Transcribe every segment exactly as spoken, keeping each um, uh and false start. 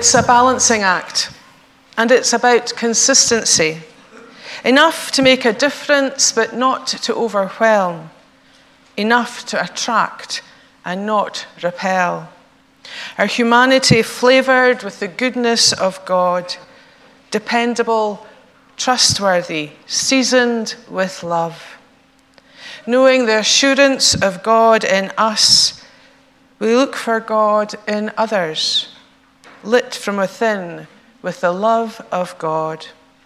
It's a balancing act, and it's about consistency. Enough to make a difference, but not to overwhelm. Enough to attract and not repel. Our humanity flavoured with the goodness of God, dependable, trustworthy, seasoned with love. Knowing the assurance of God in us, we look for God in others, lit from within with the love of God.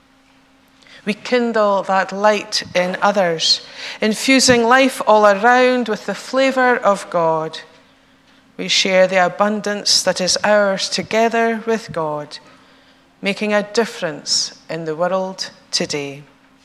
We kindle that light in others, infusing life all around with the flavour of God. We share the abundance that is ours together with God, making a difference in the world today.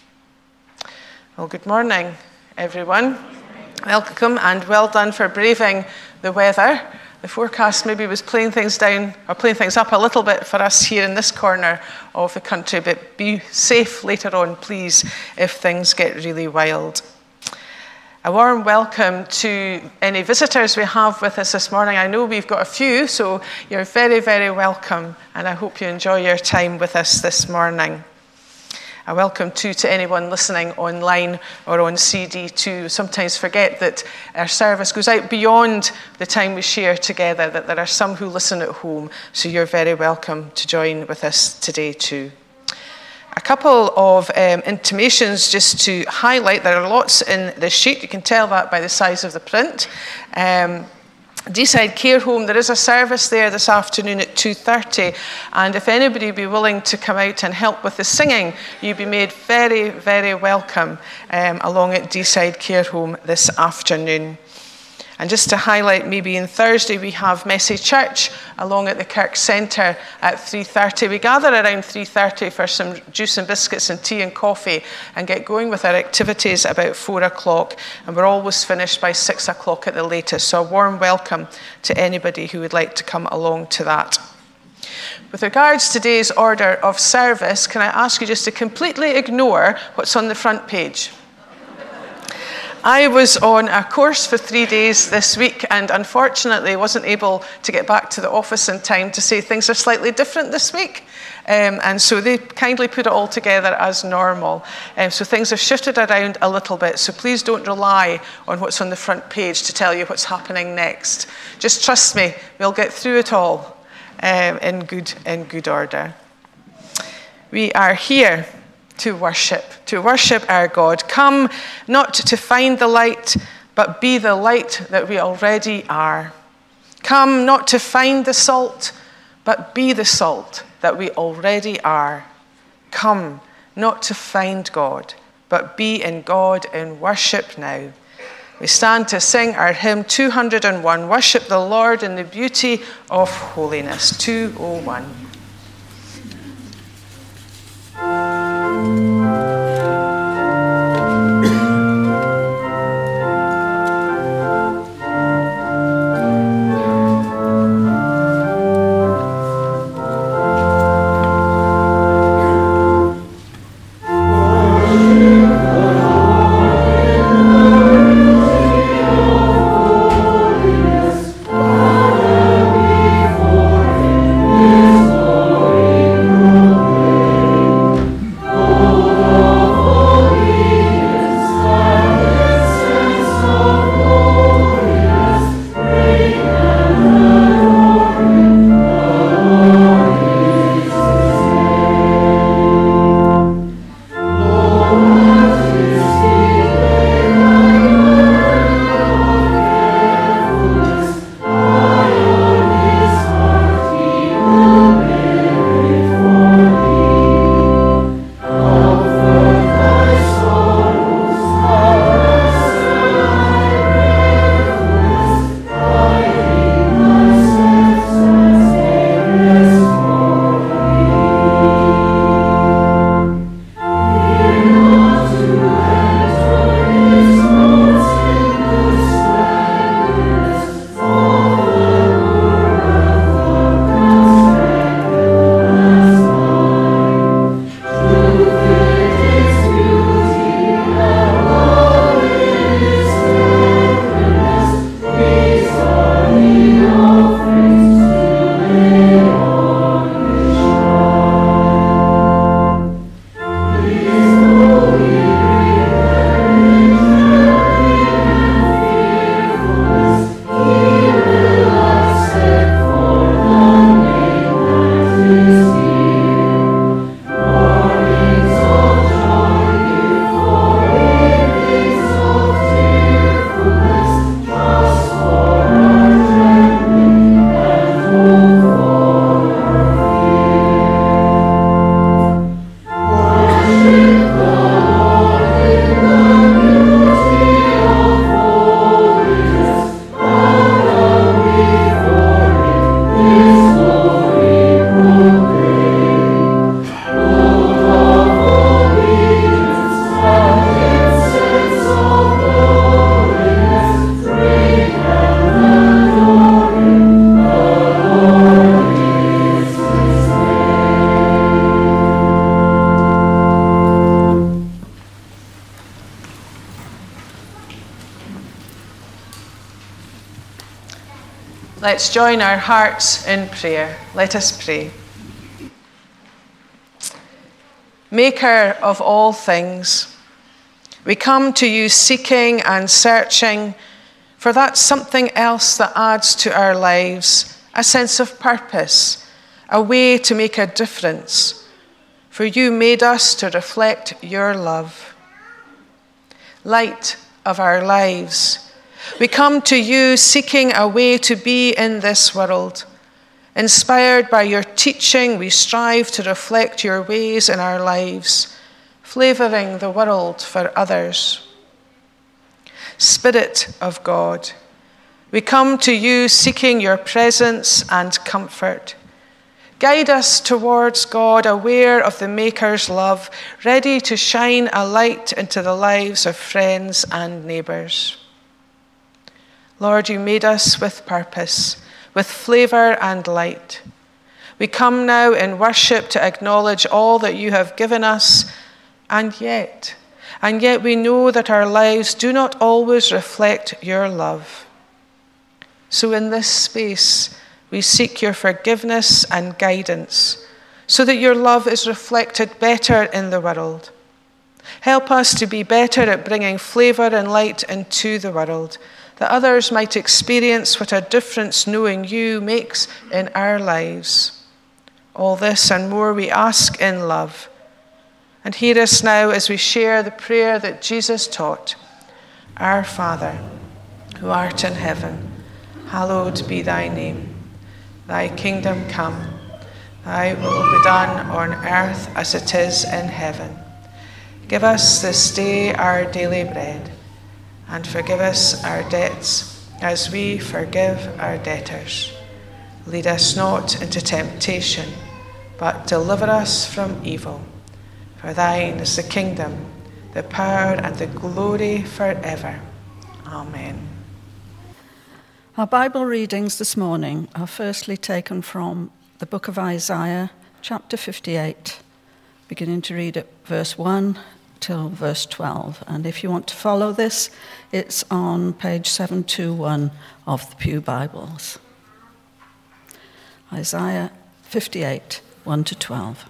Well, good morning, everyone. Welcome and well done for braving the weather. The forecast maybe was playing things down or playing things up a little bit for us here in this corner of the country, but be safe later on, please, if things get really wild. A warm welcome to any visitors we have with us this morning. I know we've got a few, so you're very, very welcome, and I hope you enjoy your time with us this morning. A welcome too to anyone listening online or on C D too. Sometimes forget that our service goes out beyond the time we share together, that there are some who listen at home, so you're very welcome to join with us today too. A couple of um, intimations just to highlight. There are lots in this sheet. You can tell that by the size of the print. Um, Deeside Care Home, there is a service there this afternoon at two thirty, and if anybody would be willing to come out and help with the singing, you'd be made very, very welcome um, along at Deeside Care Home this afternoon. And just to highlight, maybe on Thursday we have Messy Church along at the Kirk Centre at three thirty. We gather around three thirty for some juice and biscuits and tea and coffee and get going with our activities about four o'clock. And we're always finished by six o'clock at the latest. So a warm welcome to anybody who would like to come along to that. With regards to today's order of service, can I ask you just to completely ignore what's on the front page? I was on a course for three days this week and unfortunately wasn't able to get back to the office in time to say things are slightly different this week. Um, and so they kindly put it all together as normal. Um, so things have shifted around a little bit. So please don't rely on what's on the front page to tell you what's happening next. Just trust me, we'll get through it all um, in good, in good order. We are here to worship, to worship our God. Come not to find the light, but be the light that we already are. Come not to find the salt, but be the salt that we already are. Come not to find God, but be in God in worship now. We stand to sing our hymn two hundred and one, Worship the Lord in the Beauty of Holiness, two oh one. Before Let's join our hearts in prayer. Let us pray. Maker of all things, we come to you seeking and searching for that something else that adds to our lives, a sense of purpose, a way to make a difference. For you made us to reflect your love. Light of our lives, we come to you seeking a way to be in this world. Inspired by your teaching, we strive to reflect your ways in our lives, flavouring the world for others. Spirit of God, we come to you seeking your presence and comfort. Guide us towards God, aware of the Maker's love, ready to shine a light into the lives of friends and neighbours. Lord, you made us with purpose, with flavour and light. We come now in worship to acknowledge all that you have given us, and yet, and yet we know that our lives do not always reflect your love. So in this space, we seek your forgiveness and guidance, so that your love is reflected better in the world. Help us to be better at bringing flavour and light into the world, that others might experience what a difference knowing you makes in our lives. All this and more we ask in love. And hear us now as we share the prayer that Jesus taught. Our Father, who art in heaven, hallowed be thy name. Thy kingdom come, thy will be done on earth as it is in heaven. Give us this day our daily bread, and forgive us our debts as we forgive our debtors. Lead us not into temptation, but deliver us from evil. For thine is the kingdom, the power, and the glory forever. Amen. Our Bible readings this morning are firstly taken from the book of Isaiah, chapter fifty-eight, beginning to read at verse one till verse twelve. And if you want to follow this, it's on page seven twenty-one of the Pew Bibles. Isaiah fifty-eight, one to twelve.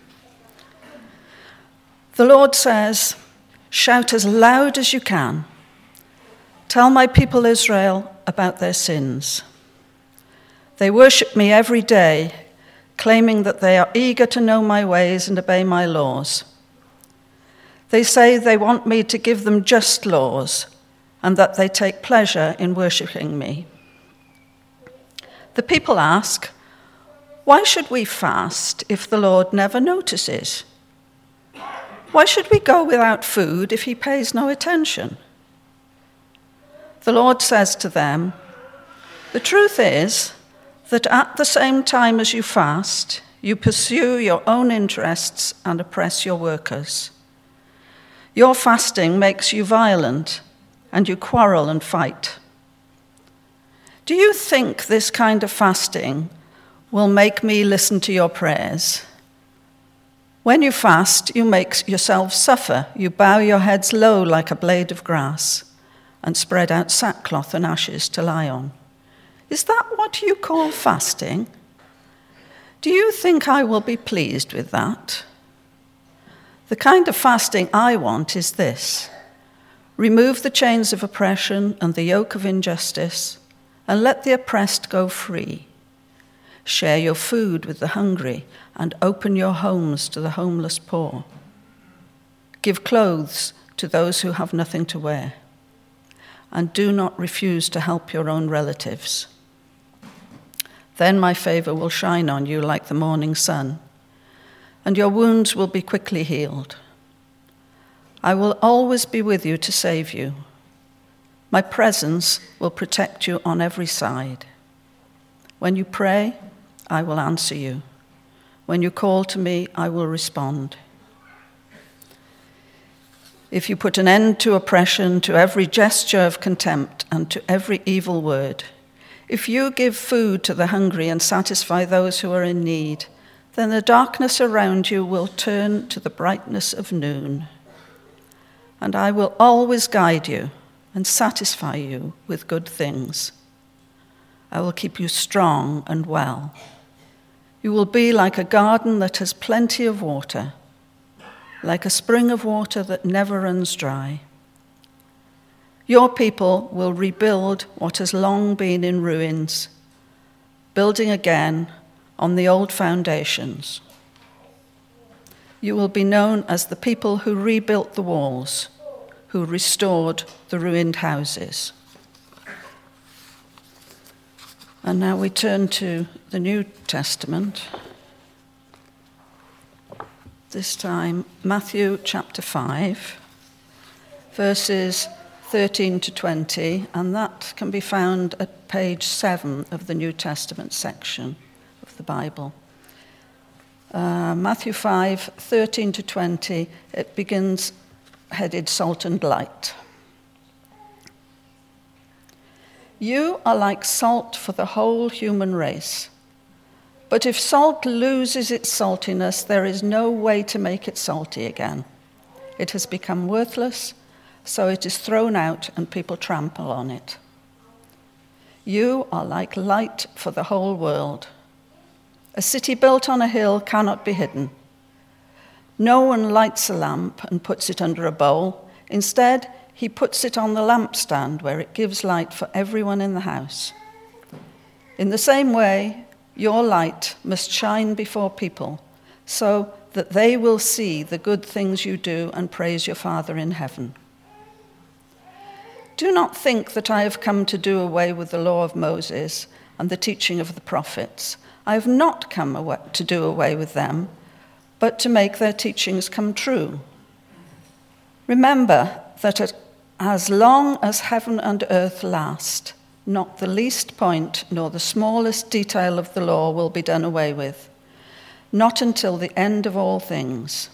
The Lord says, "Shout as loud as you can. Tell my people Israel about their sins. They worship me every day, claiming that they are eager to know my ways and obey my laws. They say they want me to give them just laws and that they take pleasure in worshipping me. The people ask, 'Why should we fast if the Lord never notices? Why should we go without food if he pays no attention?' The Lord says to them, 'The truth is that at the same time as you fast, you pursue your own interests and oppress your workers. Your fasting makes you violent, and you quarrel and fight. Do you think this kind of fasting will make me listen to your prayers? When you fast, you make yourselves suffer. You bow your heads low like a blade of grass and spread out sackcloth and ashes to lie on. Is that what you call fasting? Do you think I will be pleased with that? The kind of fasting I want is this: remove the chains of oppression and the yoke of injustice, and let the oppressed go free. Share your food with the hungry, and open your homes to the homeless poor. Give clothes to those who have nothing to wear, and do not refuse to help your own relatives. Then my favor will shine on you like the morning sun, and your wounds will be quickly healed. I will always be with you to save you. My presence will protect you on every side. When you pray, I will answer you. When you call to me, I will respond. If you put an end to oppression, to every gesture of contempt, and to every evil word, if you give food to the hungry and satisfy those who are in need, then the darkness around you will turn to the brightness of noon. And I will always guide you and satisfy you with good things. I will keep you strong and well. You will be like a garden that has plenty of water, like a spring of water that never runs dry. Your people will rebuild what has long been in ruins, building again on the old foundations. You will be known as the people who rebuilt the walls, who restored the ruined houses. And now we turn to the New Testament. This time, Matthew chapter five, verses thirteen to twenty, and that can be found at page seven of the New Testament section of the Bible. Uh, Matthew five, thirteen to twenty, it begins headed Salt and Light. You are like salt for the whole human race. But if salt loses its saltiness, there is no way to make it salty again. It has become worthless, so it is thrown out and people trample on it. You are like light for the whole world. A city built on a hill cannot be hidden. No one lights a lamp and puts it under a bowl. Instead, he puts it on the lampstand where it gives light for everyone in the house. In the same way, your light must shine before people so that they will see the good things you do and praise your Father in heaven. Do not think that I have come to do away with the law of Moses and the teaching of the prophets. I have not come to do away with them, but to make their teachings come true. Remember that as long as heaven and earth last, not the least point nor the smallest detail of the law will be done away with, not until the end of all things.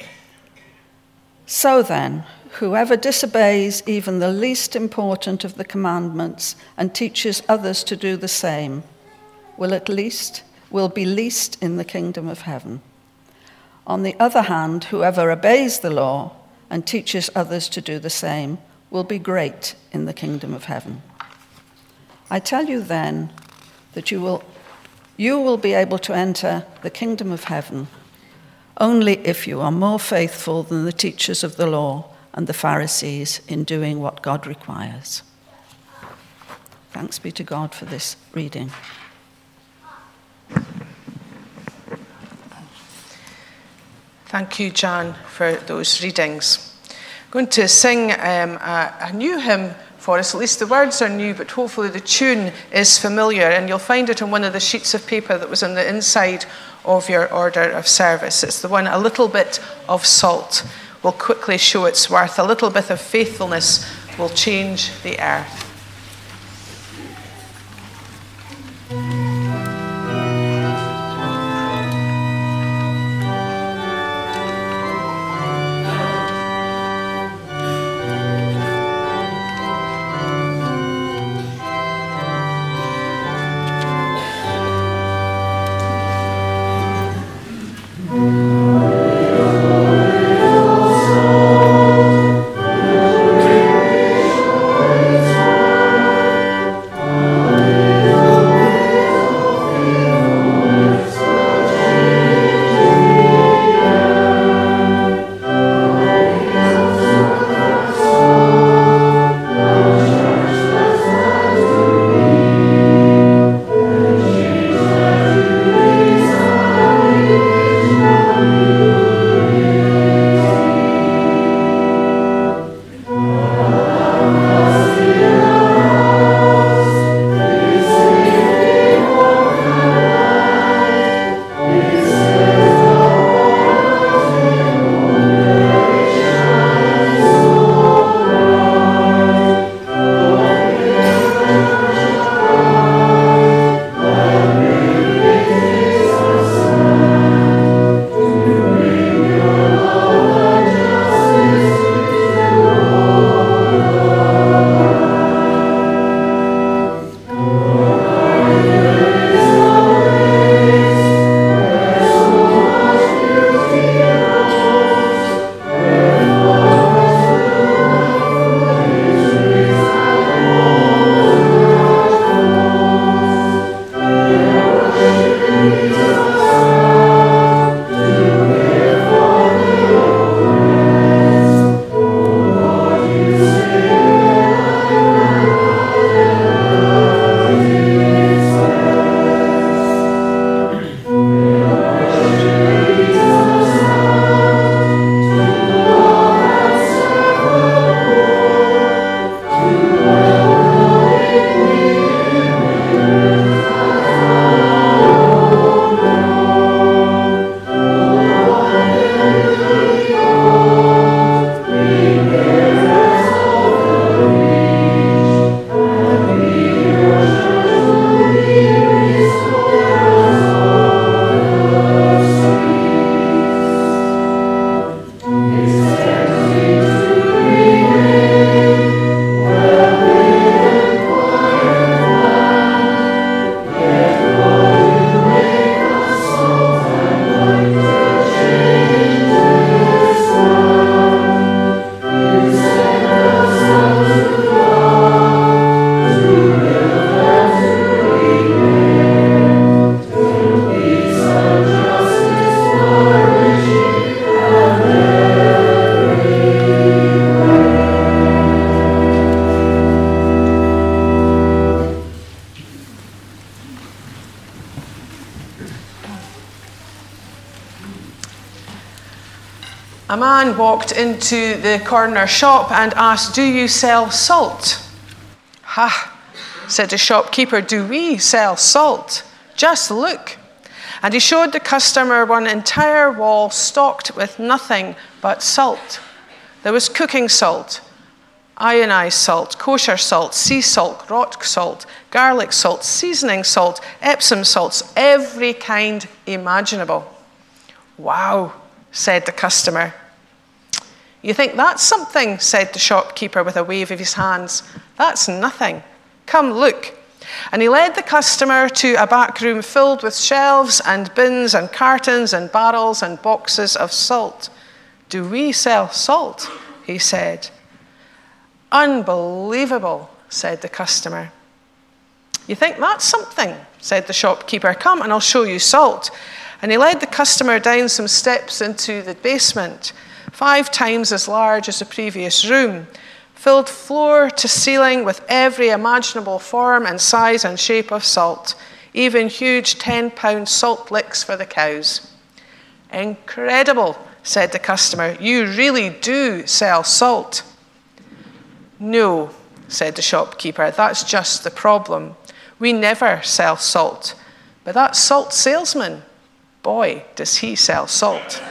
So then, whoever disobeys even the least important of the commandments and teaches others to do the same will at least will be least in the kingdom of heaven. On the other hand, whoever obeys the law and teaches others to do the same will be great in the kingdom of heaven. I tell you then that you will you will be able to enter the kingdom of heaven only if you are more faithful than the teachers of the law and the Pharisees in doing what God requires. Thanks be to God for this reading. Thank you, Jan, for those readings. I'm going to sing um, a, a new hymn for us. At least the words are new, but hopefully the tune is familiar, and you'll find it on one of the sheets of paper that was on the inside of your order of service. It's the one, A Little Bit of Salt will quickly show its worth. A little bit of faithfulness will change the earth. Oh A man walked into the corner shop and asked, "Do you sell salt?" "Ha," said the shopkeeper, "do we sell salt? Just look." And he showed the customer one entire wall stocked with nothing but salt. There was cooking salt, ionized salt, kosher salt, sea salt, rock salt, garlic salt, seasoning salt, Epsom salts, every kind imaginable. "Wow," said the customer. "You think that's something?" said the shopkeeper with a wave of his hands. "That's nothing. Come look." And he led the customer to a back room filled with shelves and bins and cartons and barrels and boxes of salt. "Do we sell salt?" he said. "Unbelievable," said the customer. "You think that's something?" said the shopkeeper. "Come and I'll show you salt." And he led the customer down some steps into the basement, five times as large as the previous room, filled floor to ceiling with every imaginable form and size and shape of salt, even huge ten-pound salt licks for the cows. "Incredible," said the customer. "You really do sell salt." "No," said the shopkeeper, "that's just the problem. We never sell salt. But that salt salesman, boy, does he sell salt."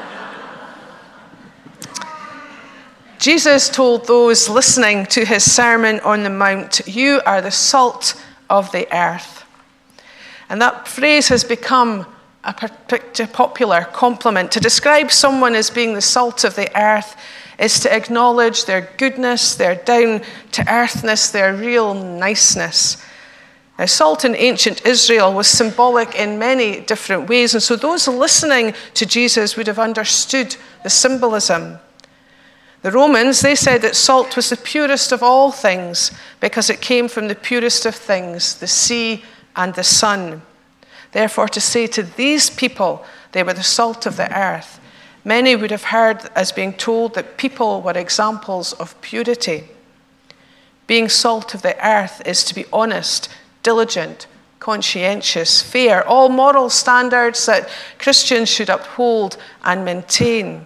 Jesus told those listening to his Sermon on the Mount, "You are the salt of the earth." And that phrase has become a popular compliment. To describe someone as being the salt of the earth is to acknowledge their goodness, their down-to-earthness, their real niceness. Now, salt in ancient Israel was symbolic in many different ways, and so those listening to Jesus would have understood the symbolism. The Romans, they said that salt was the purest of all things because it came from the purest of things, the sea and the sun. Therefore, to say to these people they were the salt of the earth, many would have heard as being told that people were examples of purity. Being salt of the earth is to be honest, diligent, conscientious, fair, all moral standards that Christians should uphold and maintain.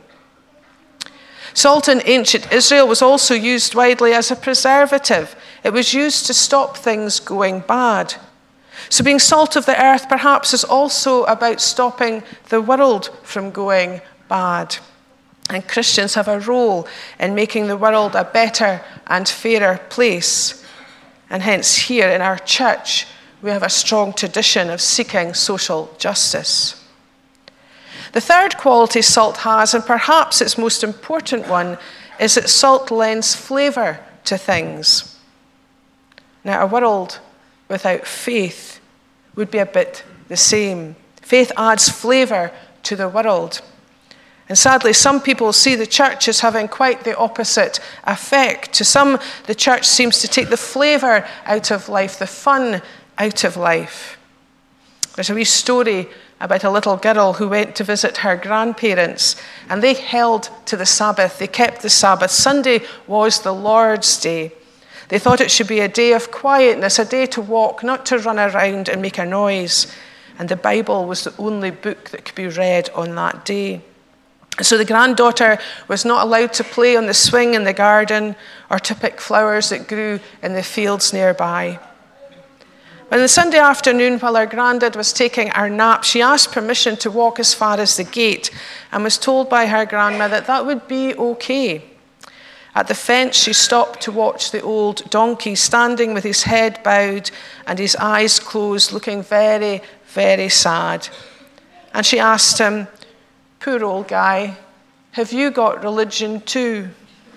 Salt in ancient Israel was also used widely as a preservative. It was used to stop things going bad. So being salt of the earth perhaps is also about stopping the world from going bad. And Christians have a role in making the world a better and fairer place. And hence here in our church, we have a strong tradition of seeking social justice. The third quality salt has, and perhaps its most important one, is that salt lends flavour to things. Now, a world without faith would be a bit the same. Faith adds flavour to the world. And sadly, some people see the church as having quite the opposite effect. To some, the church seems to take the flavour out of life, the fun out of life. There's a wee story about a little girl who went to visit her grandparents, and they held to the Sabbath. They kept the Sabbath. Sunday was the Lord's Day. They thought it should be a day of quietness, a day to walk, not to run around and make a noise. And the Bible was the only book that could be read on that day. So the granddaughter was not allowed to play on the swing in the garden or to pick flowers that grew in the fields nearby. On the Sunday afternoon, while her granddad was taking her nap, she asked permission to walk as far as the gate and was told by her grandma that that would be okay. At the fence, she stopped to watch the old donkey standing with his head bowed and his eyes closed, looking very, very sad. And she asked him, "Poor old guy, have you got religion too?"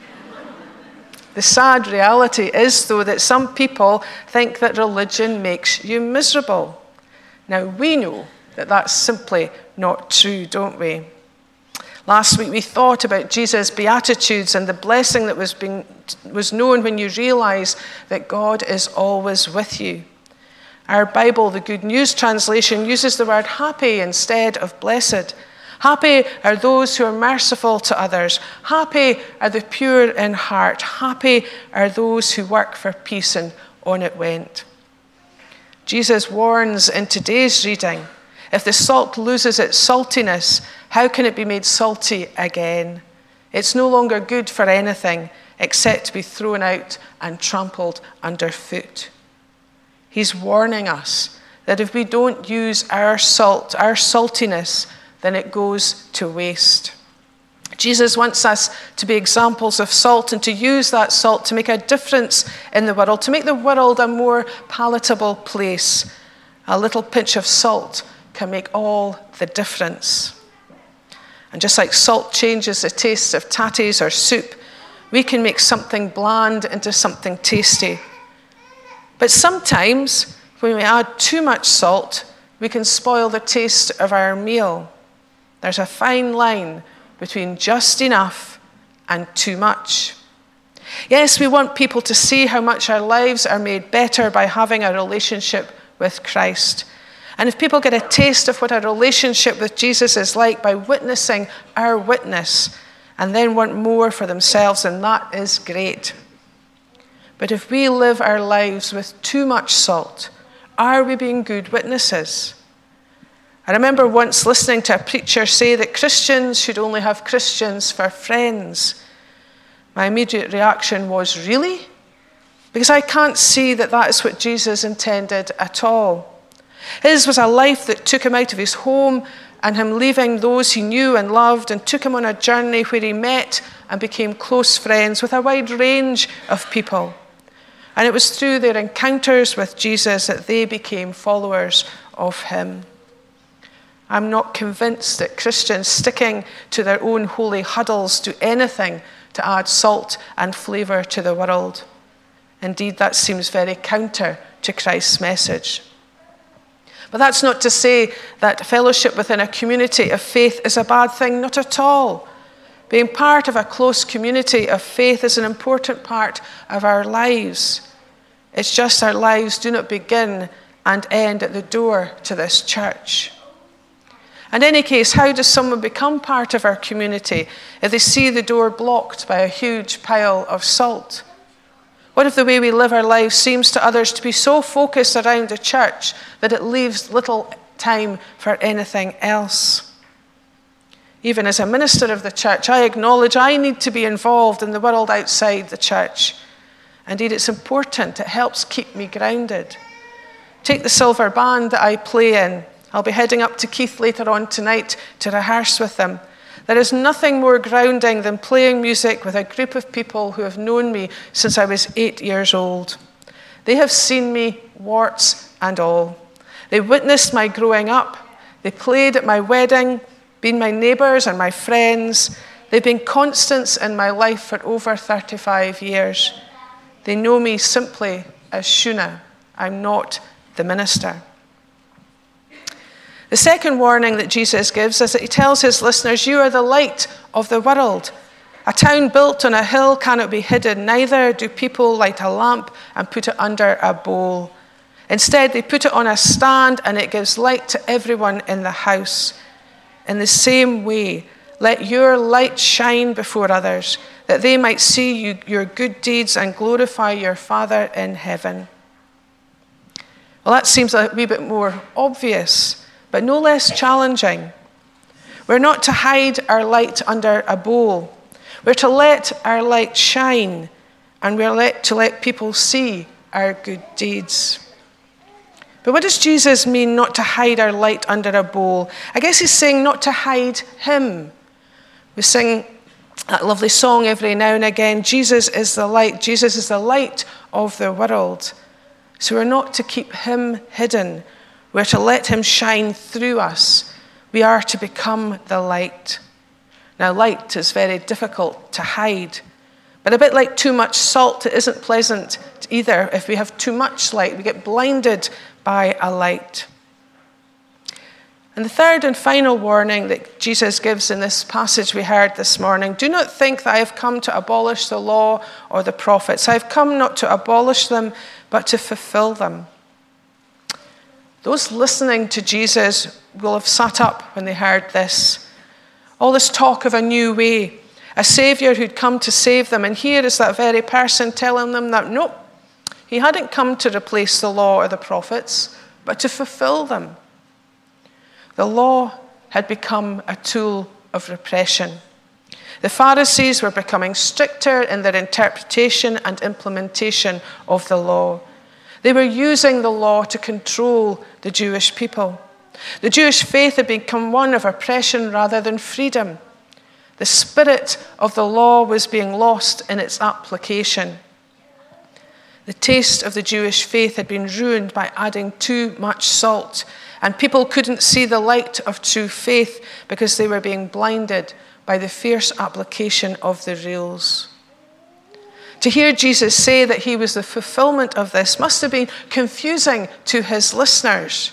The sad reality is, though, that some people think that religion makes you miserable. Now, we know that that's simply not true, don't we? Last week, we thought about Jesus' Beatitudes and the blessing that was, being, was known when you realize that God is always with you. Our Bible, the Good News translation, uses the word happy instead of blessed. Happy are those who are merciful to others. Happy are the pure in heart. Happy are those who work for peace. And on it went. Jesus warns in today's reading, if the salt loses its saltiness, how can it be made salty again? It's no longer good for anything except to be thrown out and trampled underfoot. He's warning us that if we don't use our salt, our saltiness, then it goes to waste. Jesus wants us to be examples of salt and to use that salt to make a difference in the world, to make the world a more palatable place. A little pinch of salt can make all the difference. And just like salt changes the taste of tatties or soup, we can make something bland into something tasty. But sometimes, when we add too much salt, we can spoil the taste of our meal. There's a fine line between just enough and too much. Yes, we want people to see how much our lives are made better by having a relationship with Christ. And if people get a taste of what a relationship with Jesus is like by witnessing our witness and then want more for themselves, then that is great. But if we live our lives with too much salt, are we being good witnesses? I remember once listening to a preacher say that Christians should only have Christians for friends. My immediate reaction was, really? Because I can't see that that is what Jesus intended at all. His was a life that took him out of his home and him leaving those he knew and loved and took him on a journey where he met and became close friends with a wide range of people. And it was through their encounters with Jesus that they became followers of him. I'm not convinced that Christians sticking to their own holy huddles do anything to add salt and flavour to the world. Indeed, that seems very counter to Christ's message. But that's not to say that fellowship within a community of faith is a bad thing, not at all. Being part of a close community of faith is an important part of our lives. It's just our lives do not begin and end at the door to this church. In any case, how does someone become part of our community if they see the door blocked by a huge pile of salt? What if the way we live our lives seems to others to be so focused around the church that it leaves little time for anything else? Even as a minister of the church, I acknowledge I need to be involved in the world outside the church. Indeed, it's important. It helps keep me grounded. Take the silver band that I play in. I'll be heading up to Keith later on tonight to rehearse with them. There is nothing more grounding than playing music with a group of people who have known me since I was eight years old. They have seen me, warts and all. They witnessed my growing up. They played at my wedding, been my neighbours and my friends. They've been constants in my life for over thirty-five years. They know me simply as Shuna. I'm not the minister. The second warning that Jesus gives is that he tells his listeners, you are the light of the world. A town built on a hill cannot be hidden, neither do people light a lamp and put it under a bowl. Instead, they put it on a stand and it gives light to everyone in the house. In the same way, let your light shine before others, that they might see you, your good deeds and glorify your Father in heaven. Well, that seems a wee bit more obvious, but no less challenging. We're not to hide our light under a bowl. We're to let our light shine, and we're let, to let people see our good deeds. But what does Jesus mean not to hide our light under a bowl? I guess he's saying not to hide him. We sing that lovely song every now and again, Jesus is the light. Jesus is the light of the world. So we're not to keep him hidden. We're to let him shine through us. We are to become the light. Now, light is very difficult to hide. But a bit like too much salt, it isn't pleasant either. If we have too much light, we get blinded by a light. And the third and final warning that Jesus gives in this passage we heard this morning, do not think that I have come to abolish the law or the prophets. I have come not to abolish them, but to fulfill them. Those listening to Jesus will have sat up when they heard this. All this talk of a new way, a saviour who'd come to save them. And here is that very person telling them that, nope, he hadn't come to replace the law or the prophets, but to fulfill them. The law had become a tool of repression. The Pharisees were becoming stricter in their interpretation and implementation of the law. They were using the law to control the Jewish people. The Jewish faith had become one of oppression rather than freedom. The spirit of the law was being lost in its application. The taste of the Jewish faith had been ruined by adding too much salt, and people couldn't see the light of true faith because they were being blinded by the fierce application of the rules. To hear Jesus say that he was the fulfillment of this must have been confusing to his listeners.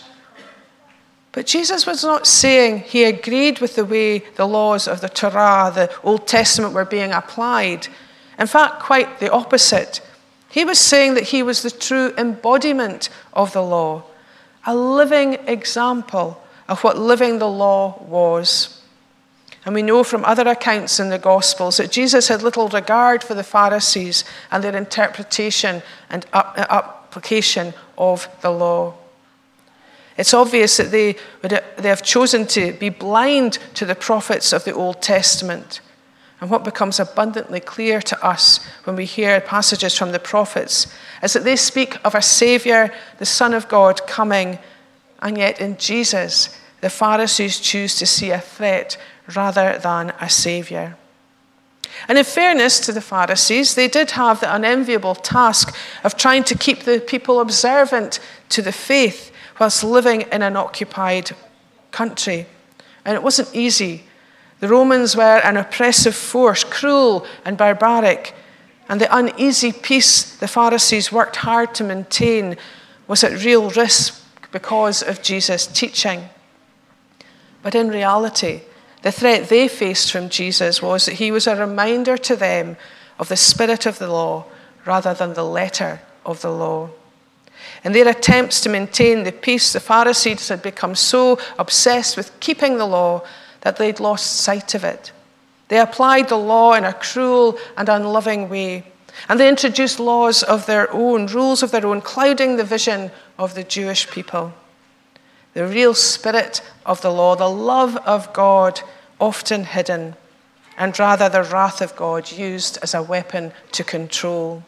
But Jesus was not saying he agreed with the way the laws of the Torah, the Old Testament, were being applied. In fact, quite the opposite. He was saying that he was the true embodiment of the law, a living example of what living the law was. And we know from other accounts in the Gospels that Jesus had little regard for the Pharisees and their interpretation and application of the law. It's obvious that they, would, they have chosen to be blind to the prophets of the Old Testament. And what becomes abundantly clear to us when we hear passages from the prophets is that they speak of a Saviour, the Son of God, coming, and yet in Jesus, the Pharisees choose to see a threat rather than a Saviour. And in fairness to the Pharisees, they did have the unenviable task of trying to keep the people observant to the faith whilst living in an occupied country. And it wasn't easy. The Romans were an oppressive force, cruel and barbaric, and the uneasy peace the Pharisees worked hard to maintain was at real risk because of Jesus' teaching. But in reality, the threat they faced from Jesus was that he was a reminder to them of the spirit of the law rather than the letter of the law. In their attempts to maintain the peace, the Pharisees had become so obsessed with keeping the law that they'd lost sight of it. They applied the law in a cruel and unloving way, and they introduced laws of their own, rules of their own, clouding the vision of the Jewish people. The real spirit of the law, the love of God, often hidden, and rather the wrath of God used as a weapon to control.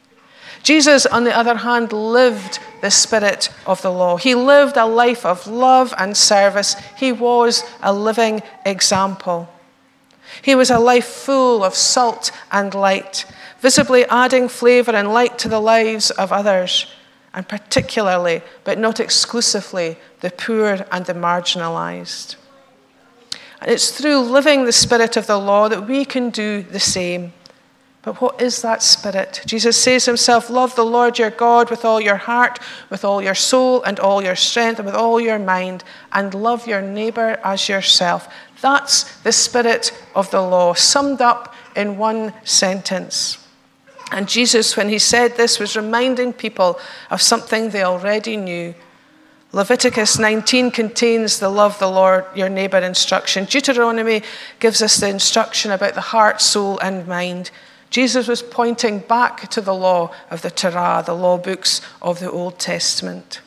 Jesus, on the other hand, lived the spirit of the law. He lived a life of love and service. He was a living example. He was a life full of salt and light, visibly adding flavor and light to the lives of others, and particularly, but not exclusively, the poor and the marginalized. And it's through living the spirit of the law that we can do the same. But what is that spirit? Jesus says himself, love the Lord your God with all your heart, with all your soul and all your strength and with all your mind, and love your neighbor as yourself. That's the spirit of the law, summed up in one sentence. And Jesus, when he said this, was reminding people of something they already knew. Leviticus nineteen contains the love the Lord your neighbor instruction. Deuteronomy gives us the instruction about the heart, soul, and mind. Jesus was pointing back to the law of the Torah, the law books of the Old Testament.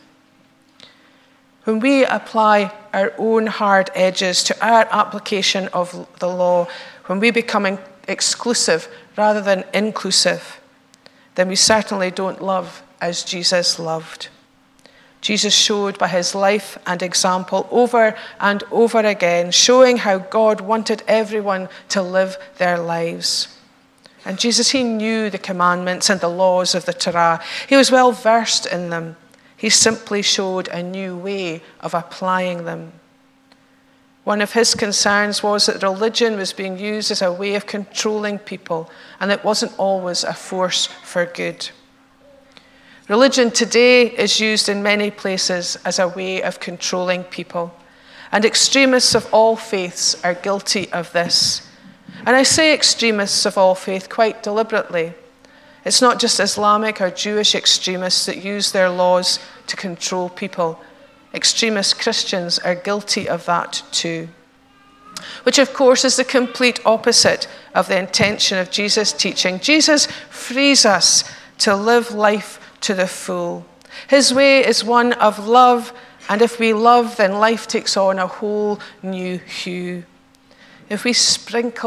When we apply our own hard edges to our application of the law, when we become exclusive rather than inclusive, then we certainly don't love as Jesus loved. Jesus showed by his life and example over and over again, showing how God wanted everyone to live their lives. And Jesus, he knew the commandments and the laws of the Torah. He was well versed in them. He simply showed a new way of applying them. One of his concerns was that religion was being used as a way of controlling people, and it wasn't always a force for good. Religion today is used in many places as a way of controlling people, and extremists of all faiths are guilty of this. And I say extremists of all faith quite deliberately. It's not just Islamic or Jewish extremists that use their laws to control people. Extremist Christians are guilty of that too. Which, of course, is the complete opposite of the intention of Jesus' teaching. Jesus frees us to live life to the full. His way is one of love, and if we love, then life takes on a whole new hue. If we sprinkle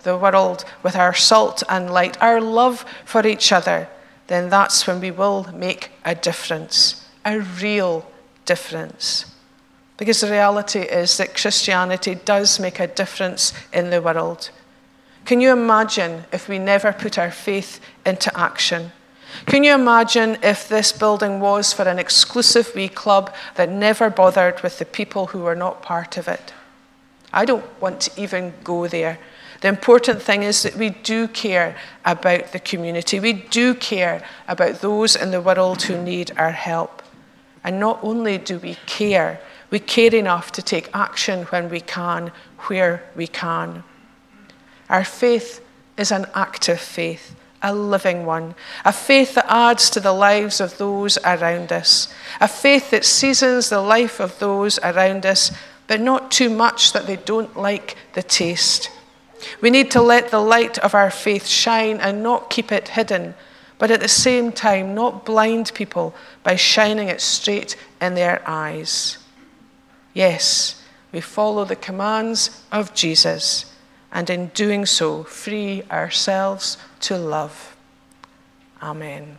the world with our salt and light, our love for each other, then that's when we will make a difference, a real difference. Because the reality is that Christianity does make a difference in the world. Can you imagine if we never put our faith into action? Can you imagine if this building was for an exclusive wee club that never bothered with the people who were not part of it? I don't want to even go there. The important thing is that we do care about the community. We do care about those in the world who need our help. And not only do we care, we care enough to take action when we can, where we can. Our faith is an active faith, a living one, a faith that adds to the lives of those around us, a faith that seasons the life of those around us, but not too much that they don't like the taste. We need to let the light of our faith shine and not keep it hidden, but at the same time not blind people by shining it straight in their eyes. Yes, we follow the commands of Jesus, and in doing so, free ourselves to love. Amen.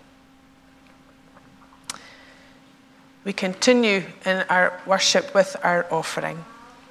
We continue in our worship with our offering.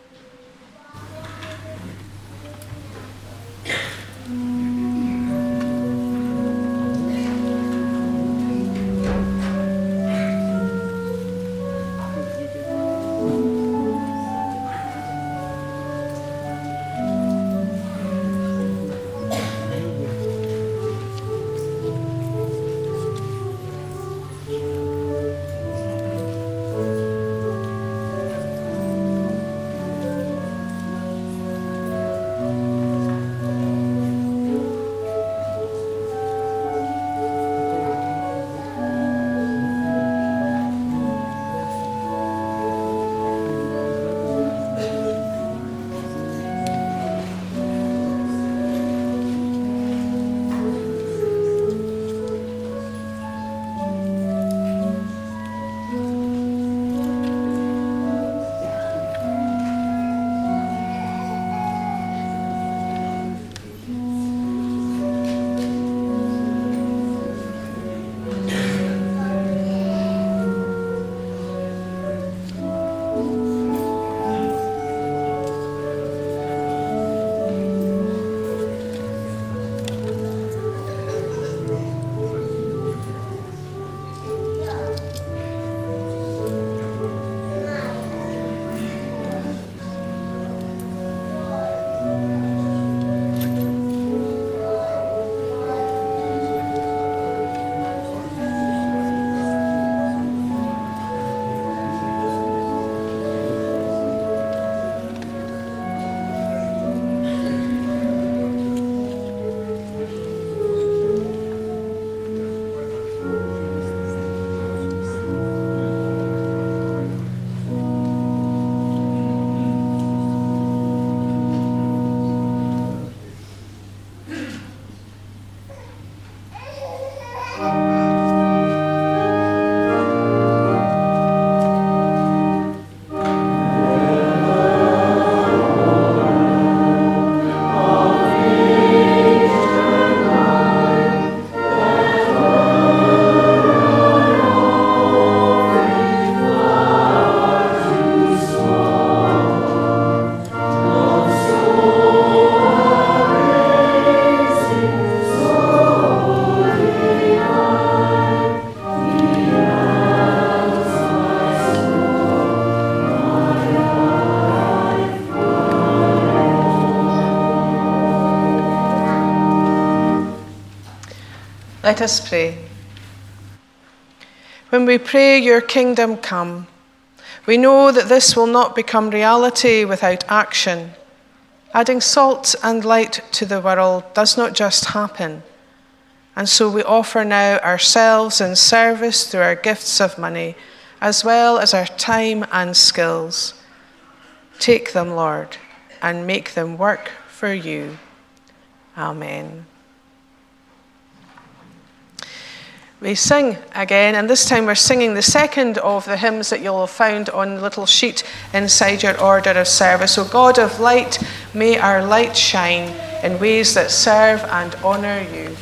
Let us pray. When we pray, your kingdom come, we know that this will not become reality without action. Adding salt and light to the world does not just happen. And so we offer now ourselves in service through our gifts of money, as well as our time and skills. Take them, Lord, and make them work for you. Amen. we sing again, and this time we're singing the second of the hymns that you'll have found on the little sheet inside your order of service. O God of light, may our light shine in ways that serve and honour you.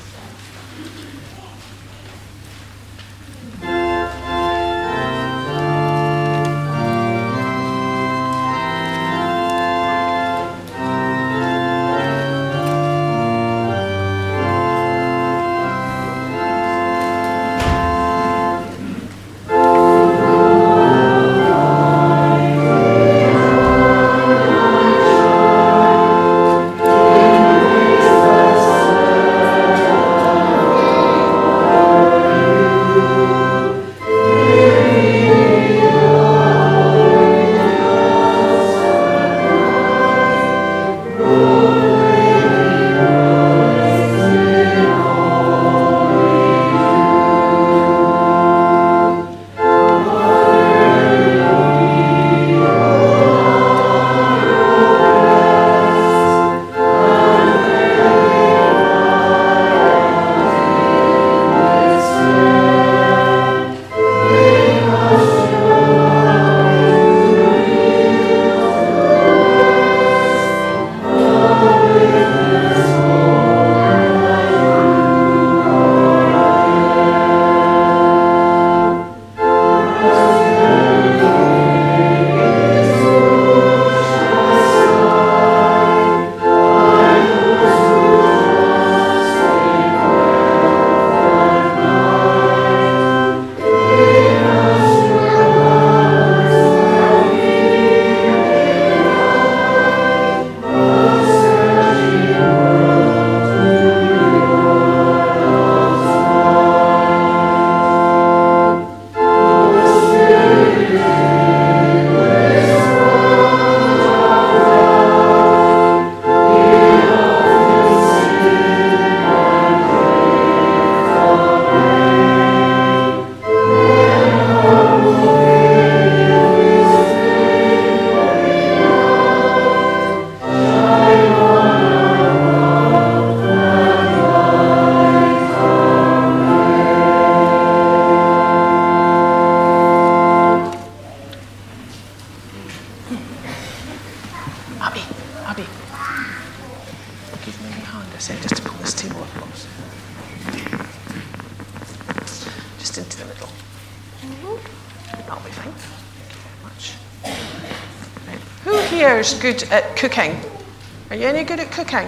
Good at cooking? Are you any good at cooking?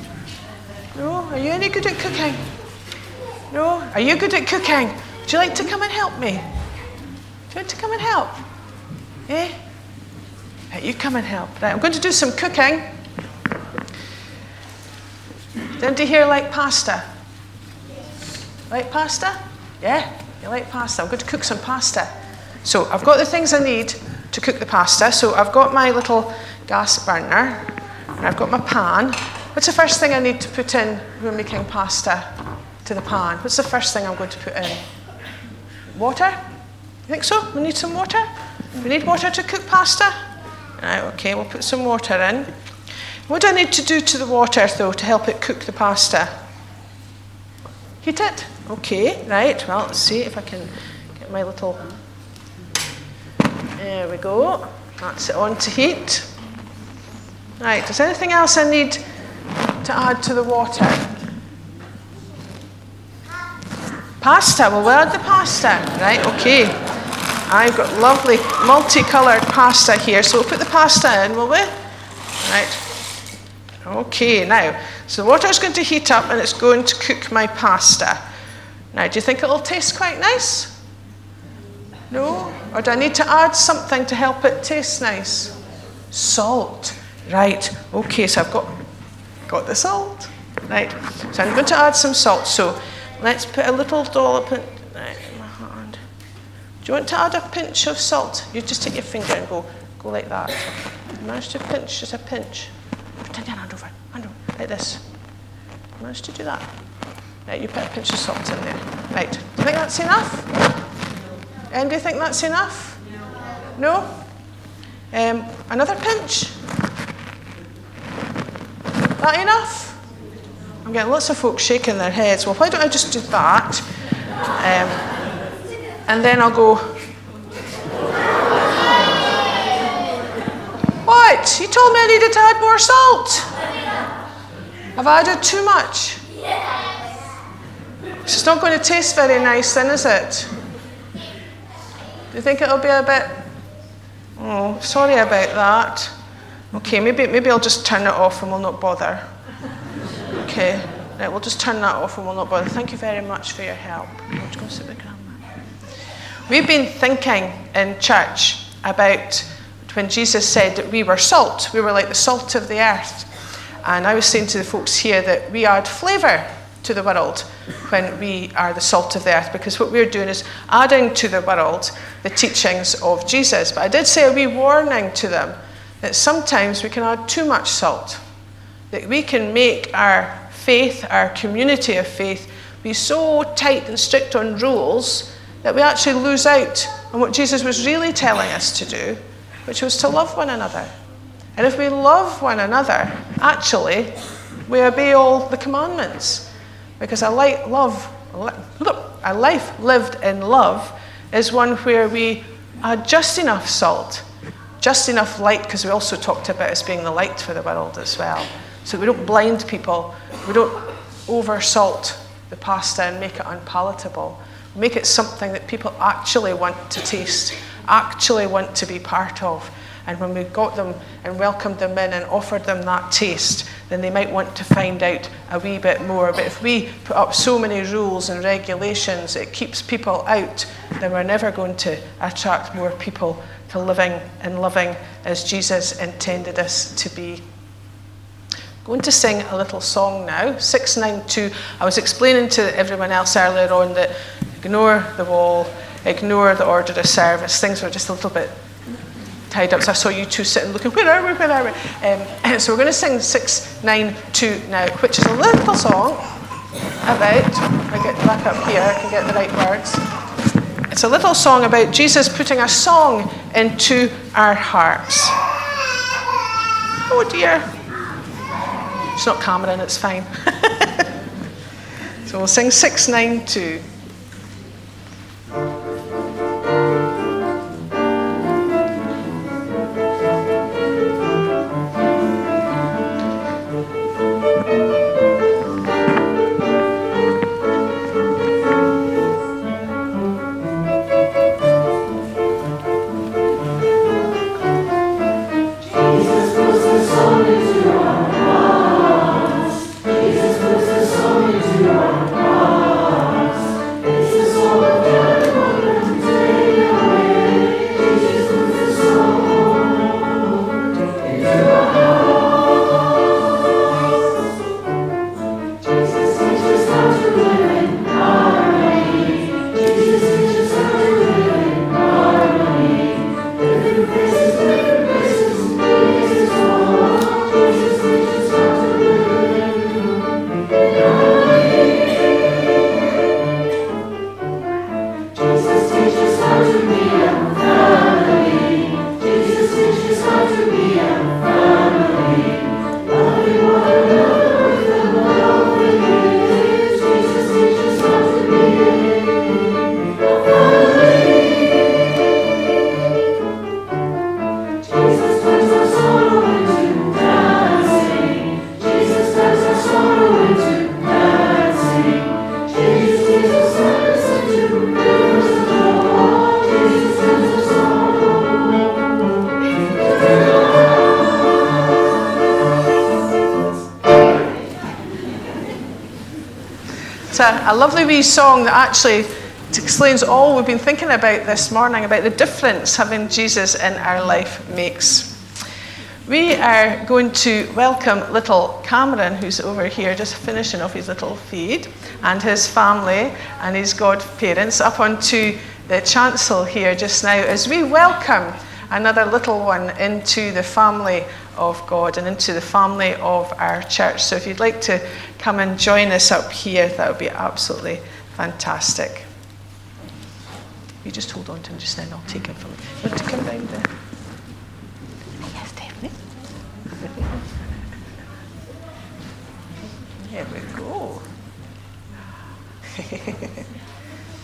No? Are you any good at cooking? No? Are you good at cooking? Would you like to come and help me? Do you want to come and help? Eh? Right, you come and help. Right, I'm going to do some cooking. Does anybody here like pasta? Like pasta? Yeah? You like pasta? I'm going to cook some pasta. So I've got the things I need to cook the pasta. So I've got my little gas burner, and I've got my pan. What's the first thing I need to put in when we're making pasta to the pan? What's the first thing I'm going to put in? Water? You think so? We need some water? We need water to cook pasta? Right, okay, we'll put some water in. What do I need to do to the water, though, to help it cook the pasta? Heat it? Okay, right, well, let's see if I can get my little... There we go. That's it on to heat. Right, is there anything else I need to add to the water? Pasta, well, we'll add the pasta. Right, okay. I've got lovely multicoloured pasta here, so we'll put the pasta in, will we? Right. Okay, now, so the water's going to heat up and it's going to cook my pasta. Now, do you think it'll taste quite nice? No? Or do I need to add something to help it taste nice? Salt. Right, okay, so I've got, got the salt. Right, so I'm going to add some salt. So let's put a little dollop in, right, in my hand. Do you want to add a pinch of salt? You just take your finger and go, go like that. Manage to pinch, just a pinch. Pretend your hand over, hand over, like this. Manage to do that. Right, you put a pinch of salt in there. Right, do you think that's enough? Anybody think that's enough? No? Um, another pinch? That enough? I'm getting lots of folks shaking their heads. Well, why don't I just do that? Um, and then I'll go, what? You told me I needed to add more salt. Have I added too much? It's not going to taste very nice then, is it? Do you think it'll be a bit... Oh, sorry about that. Okay, maybe maybe I'll just turn it off and we'll not bother. Okay, right, we'll just turn that off and we'll not bother. Thank you very much for your help. I'll just go sit with Grandma. We've been thinking in church about when Jesus said that we were salt. We were like the salt of the earth. And I was saying to the folks here that we add flavour to the world when we are the salt of the earth, because what we're doing is adding to the world the teachings of Jesus. But I did say a wee warning to them that sometimes we can add too much salt, that we can make our faith, our community of faith, be so tight and strict on rules that we actually lose out on what Jesus was really telling us to do, which was to love one another. And if we love one another, actually, we obey all the commandments. Because a life, love, a life lived in love is one where we add just enough salt, just enough light, because we also talked about us being the light for the world as well. So we don't blind people, we don't over-salt the pasta and make it unpalatable. We make it something that people actually want to taste, actually want to be part of. And when we got them and welcomed them in and offered them that taste, then they might want to find out a wee bit more. But if we put up so many rules and regulations, it keeps people out, then we're never going to attract more people to living and loving as Jesus intended us to be. I'm going to sing a little song now, six nine two. I was explaining to everyone else earlier on that ignore the wall, ignore the order of service. Things were just a little bit tied up, so I saw you two sitting looking, where are we, where are we? Um, so we're going to sing six nine two now, which is a little song about, if I get back up here, I can get the right words. It's a little song about Jesus putting a song into our hearts. Oh dear. It's not Cameron, it's fine. So we'll sing six nine two. A, a lovely wee song that actually explains all we've been thinking about this morning, about the difference having Jesus in our life makes. We are going to welcome little Cameron, who's over here just finishing off his little feed, and his family and his godparents up onto the chancel here just now as we welcome another little one into the family of God and into the family of our church. So if you'd like to come and join us up here, that would be absolutely fantastic. You just hold on to him just then, I'll take him from you. You want to come round there? Yes, definitely. There we go.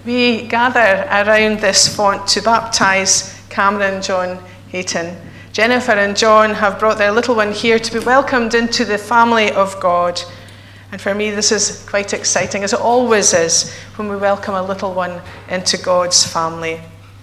we gather around this font to baptise Cameron John Hayton. Jennifer and John have brought their little one here to be welcomed into the family of God. And for me, this is quite exciting, as it always is when we welcome a little one into God's family.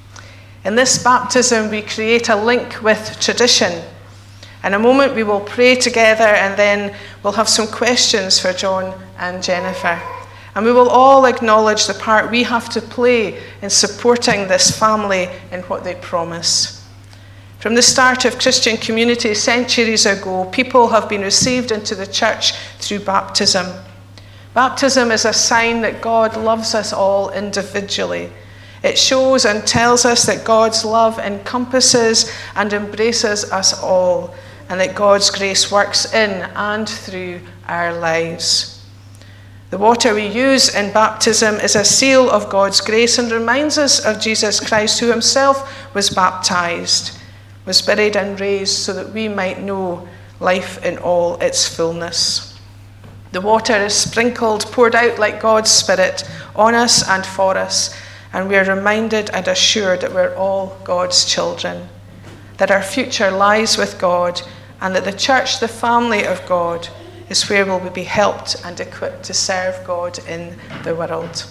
In this baptism, we create a link with tradition. In a moment, we will pray together, and then we'll have some questions for John and Jennifer. And we will all acknowledge the part we have to play in supporting this family in what they promise. From the start of Christian community centuries ago, people have been received into the church through baptism. Baptism is a sign that God loves us all individually. It shows and tells us that God's love encompasses and embraces us all, and that God's grace works in and through our lives. The water we use in baptism is a seal of God's grace and reminds us of Jesus Christ, who himself was baptized, was buried and raised so that we might know life in all its fullness. The water is sprinkled, poured out like God's Spirit on us and for us, and we are reminded and assured that we're all God's children, that our future lies with God, and that the church, the family of God, is where we'll be helped and equipped to serve God in the world.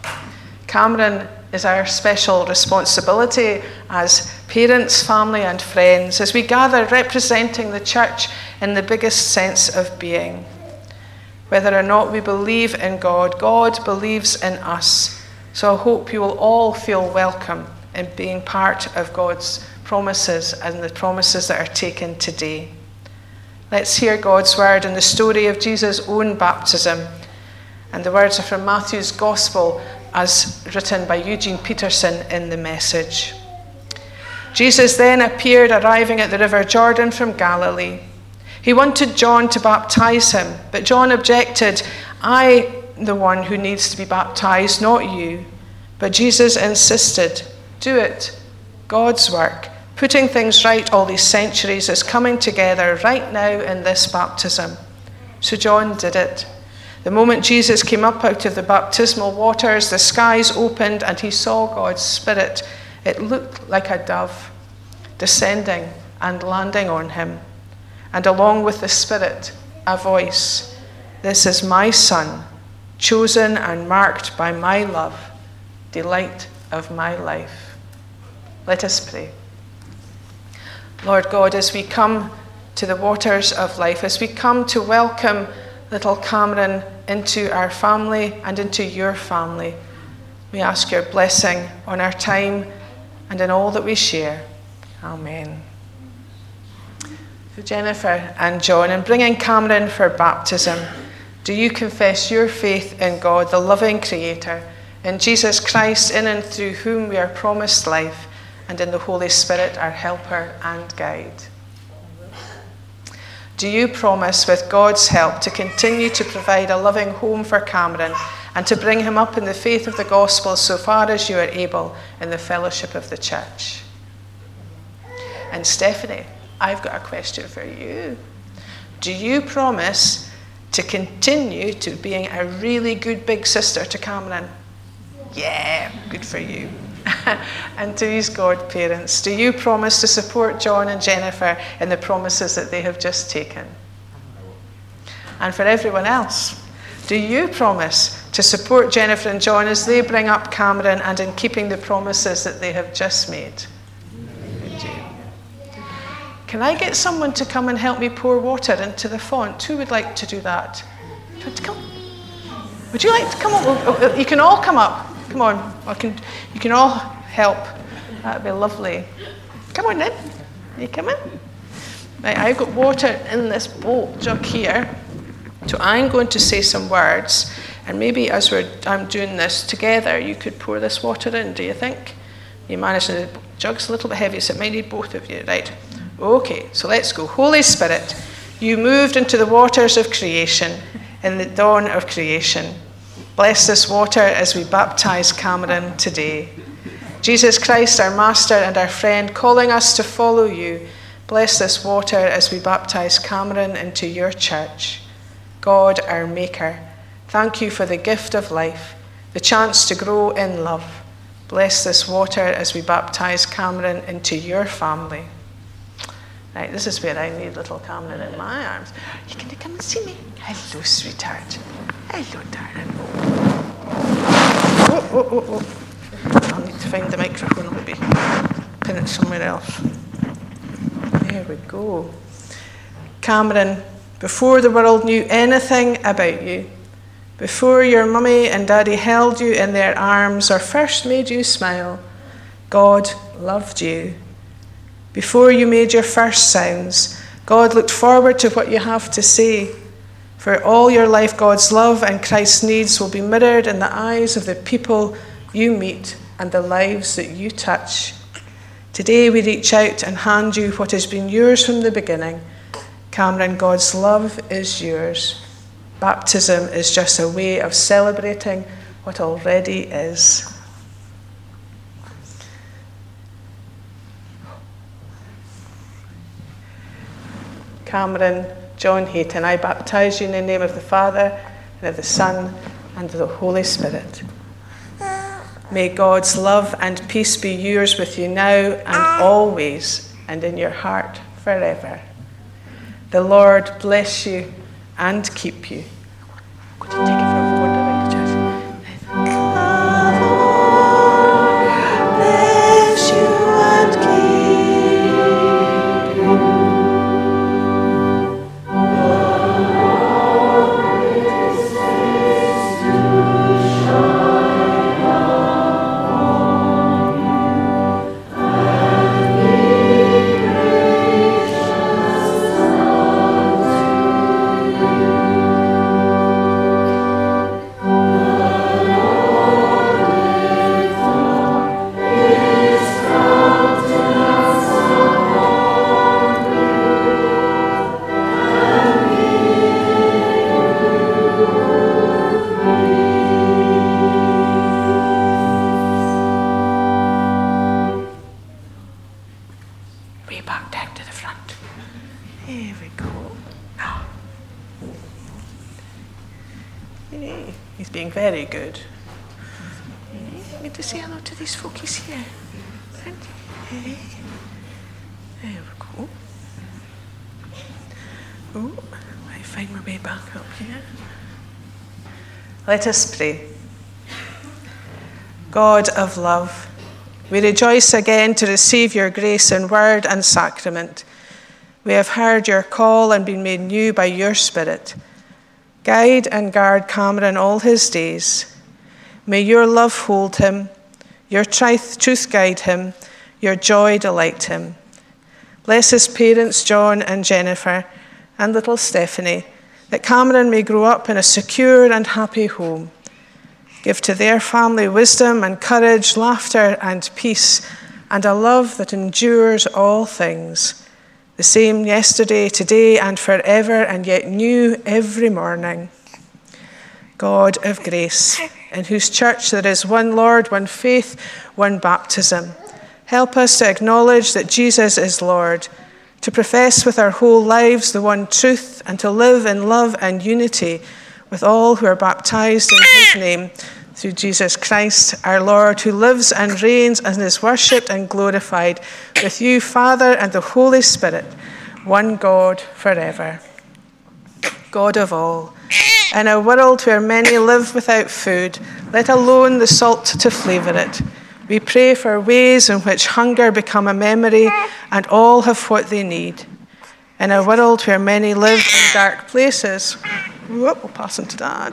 Cameron is our special responsibility as parents, family and friends, as we gather representing the church in the biggest sense of being. Whether or not we believe in God, God believes in us. So I hope you will all feel welcome in being part of God's promises and the promises that are taken today. Let's hear God's word in the story of Jesus' own baptism. And the words are from Matthew's Gospel, as written by Eugene Peterson in the Message. Jesus then appeared, arriving at the river Jordan from Galilee. He wanted John to baptize him, but John objected, "I am the one who needs to be baptized, not you." But Jesus insisted, "Do it. God's work, putting things right all these centuries, is coming together right now in this baptism." So John did it. The moment Jesus came up out of the baptismal waters, the skies opened and he saw God's Spirit. It looked like a dove descending and landing on him. And along with the Spirit, a voice, "This is my Son, chosen and marked by my love, delight of my life." Let us pray. Lord God, as we come to the waters of life, as we come to welcome little Cameron into our family and into your family, we ask your blessing on our time and in all that we share. Amen. So Jennifer and John, in bringing Cameron for baptism, do you confess your faith in God, the loving Creator, in Jesus Christ, in and through whom we are promised life, and in the Holy Spirit, our helper and guide? Do you promise, with God's help, to continue to provide a loving home for Cameron and to bring him up in the faith of the gospel so far as you are able in the fellowship of the church? And Stephanie, I've got a question for you. Do you promise to continue to being a really good big sister to Cameron? Yeah, good for you. And to these godparents, do you promise to support John and Jennifer in the promises that they have just taken? And for everyone else, do you promise to support Jennifer and John as they bring up Cameron and in keeping the promises that they have just made? Would you? Can I get someone to come and help me pour water into the font? Who would like to do that? Do you want to come? Would you like to come up? You can all come up. Come on. I can, you can all help. That would be lovely. Come on then. You come in. Right, I've got water in this bowl jug here. So I'm going to say some words. And maybe as we're, I'm doing this together, you could pour this water in, do you think? You manage, the jug's a little bit heavy, so it might need both of you, right? Okay, so let's go. Holy Spirit, you moved into the waters of creation, in the dawn of creation. Bless this water as we baptize Cameron today. Jesus Christ, our Master and our friend, calling us to follow you, bless this water as we baptize Cameron into your church. God, our Maker, thank you for the gift of life, the chance to grow in love. Bless this water as we baptize Cameron into your family. Right, this is where I need little Cameron in my arms. You can come and see me. Hello, sweetheart. Hello, darling. Oh, oh, oh, oh. I'll need to find the microphone. I'll maybe pin it somewhere else. There we go. Cameron, before the world knew anything about you, before your mummy and daddy held you in their arms or first made you smile, God loved you. Before you made your first sounds, God looked forward to what you have to say. For all your life, God's love and Christ's needs will be mirrored in the eyes of the people you meet and the lives that you touch. Today we reach out and hand you what has been yours from the beginning. Cameron, God's love is yours. Baptism is just a way of celebrating what already is. Cameron John Hayton, I baptize you in the name of the Father, and of the Son, and of the Holy Spirit. May God's love and peace be yours with you now and always, and in your heart forever. The Lord bless you and keep you. I'm going to take it for a wander around the church. Bless you and keep you. Very good. I'm going to say hello to these folkies here. There we go. Oh, I find my way back up here. Let us pray. God of love, we rejoice again to receive your grace in word and sacrament. We have heard your call and been made new by your Spirit. Guide and guard Cameron all his days. May your love hold him, your truth guide him, your joy delight him. Bless his parents, John and Jennifer, and little Stephanie, that Cameron may grow up in a secure and happy home. Give to their family wisdom and courage, laughter and peace, and a love that endures all things. The same yesterday, today, and forever, and yet new every morning. God of grace, in whose church there is one Lord, one faith, one baptism. Help us to acknowledge that Jesus is Lord, to profess with our whole lives the one truth, and to live in love and unity with all who are baptized in his name, through Jesus Christ, our Lord, who lives and reigns and is worshipped and glorified with you, Father, and the Holy Spirit, one God forever. God of all, in a world where many live without food, let alone the salt to flavour it, we pray for ways in which hunger become a memory and all have what they need. In a world where many live in dark places, whoop, we'll pass on to Dad.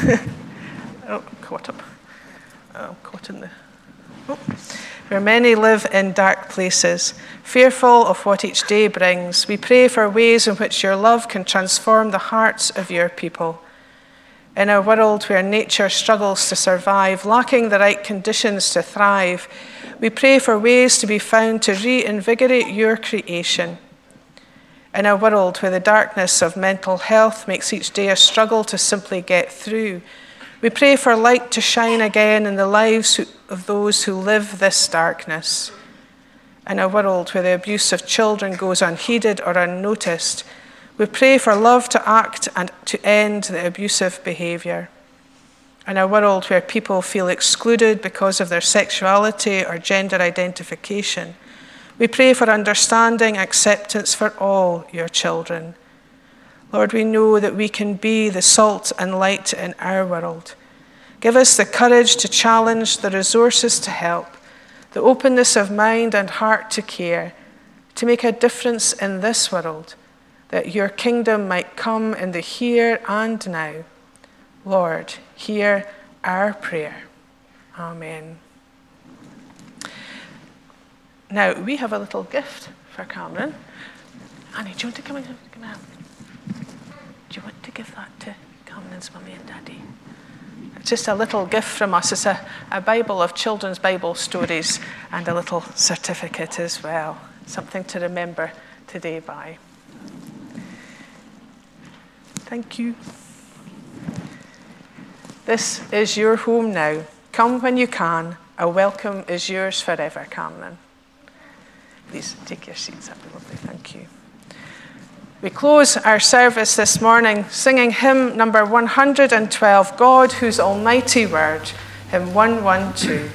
Oh, caught up. Oh, caught in the. Oh. Where many live in dark places, fearful of what each day brings, we pray for ways in which your love can transform the hearts of your people. In a world where nature struggles to survive, lacking the right conditions to thrive, we pray for ways to be found to reinvigorate your creation. In a world where the darkness of mental health makes each day a struggle to simply get through, we pray for light to shine again in the lives of those who live this darkness. In a world where the abuse of children goes unheeded or unnoticed, we pray for love to act and to end the abusive behaviour. in a world where people feel excluded because of their sexuality or gender identification. We pray for understanding, acceptance for all your children. Lord, we know that we can be the salt and light in our world. Give us the courage to challenge, the resources to help, the openness of mind and heart to care, to make a difference in this world, that your kingdom might come in the here and now. Lord, hear our prayer. Amen. Now, we have a little gift for Cameron. Annie, do you want to come in? Come out. Do you want to give that to Cameron's mummy and daddy? It's just a little gift from us. It's a, a Bible of children's Bible stories and a little certificate as well. Something to remember today by. Thank you. This is your home now. Come when you can. A welcome is yours forever, Cameron. Please take your seats. That'd be lovely. Thank you. We close our service this morning singing hymn number one hundred twelve, God, whose almighty word, hymn one twelve.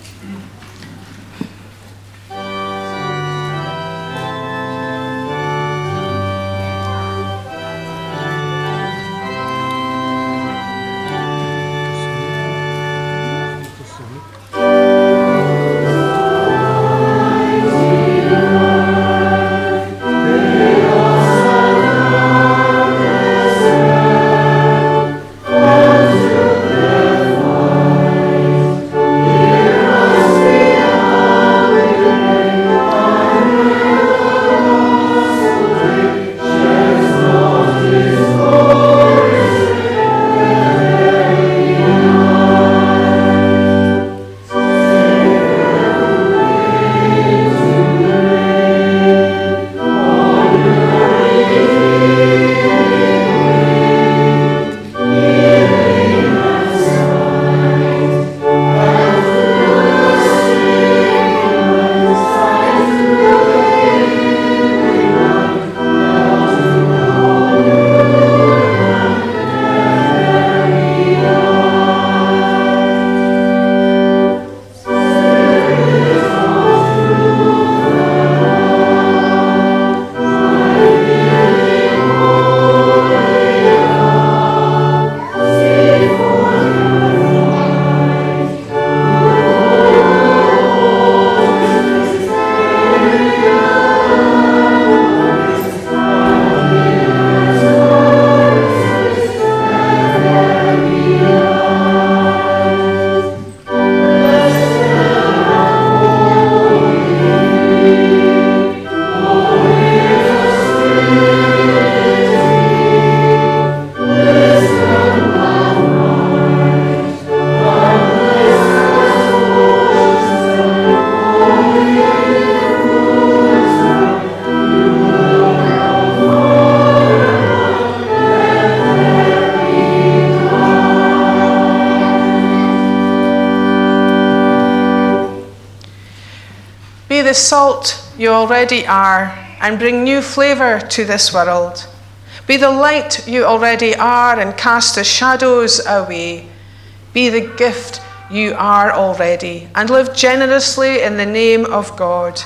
The salt you already are and bring new flavour to this world. Be the light you already are and cast the shadows away. Be the gift you are already and live generously in the name of God.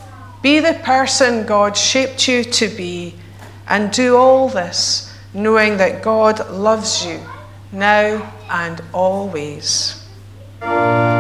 Be the person God shaped you to be and do all this knowing that God loves you now and always.